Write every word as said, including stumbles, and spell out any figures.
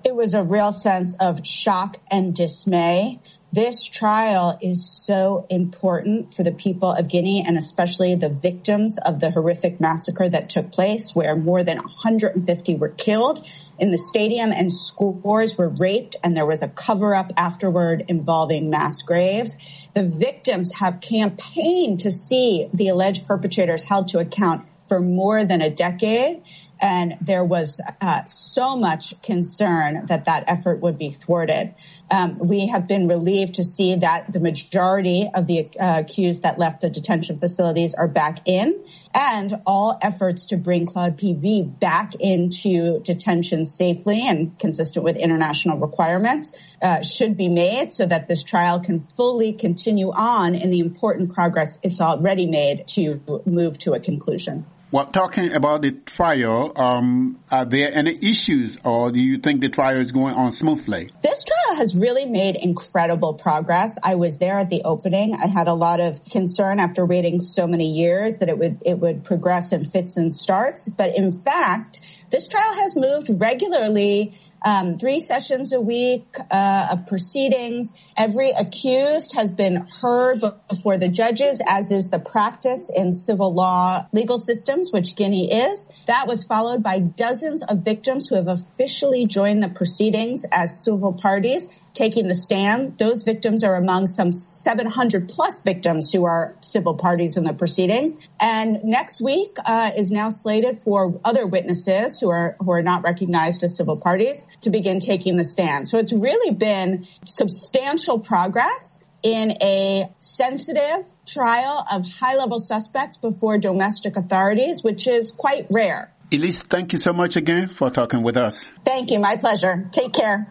It was a real sense of shock and dismay. This trial is so important for the people of Guinea and especially the victims of the horrific massacre that took place where more than one hundred fifty were killed in the stadium and scores were raped and there was a cover-up afterward involving mass graves. The victims have campaigned to see the alleged perpetrators held to account for more than a decade. And there was uh, so much concern that that effort would be thwarted. Um, we have been relieved to see that the majority of the uh, accused that left the detention facilities are back in, and all efforts to bring Claude P V back into detention safely and consistent with international requirements uh, should be made so that this trial can fully continue on in the important progress it's already made to move to a conclusion. Well, talking about the trial, um, are there any issues or do you think the trial is going on smoothly? This trial has really made incredible progress. I was there at the opening. I had a lot of concern after waiting so many years that it would, it would progress in fits and starts. But in fact, this trial has moved regularly, um, three sessions a week uh, of proceedings. Every accused has been heard before the judges, as is the practice in civil law legal systems, which Guinea is. That was followed by dozens of victims who have officially joined the proceedings as civil parties, taking the stand. Those victims are among some seven hundred plus victims who are civil parties in the proceedings. And next week uh, is now slated for other witnesses who are who are not recognized as civil parties to begin taking the stand. So it's really been substantial progress in a sensitive trial of high-level suspects before domestic authorities, which is quite rare. Elise, thank you so much again for talking with us. Thank you. My pleasure. Take care.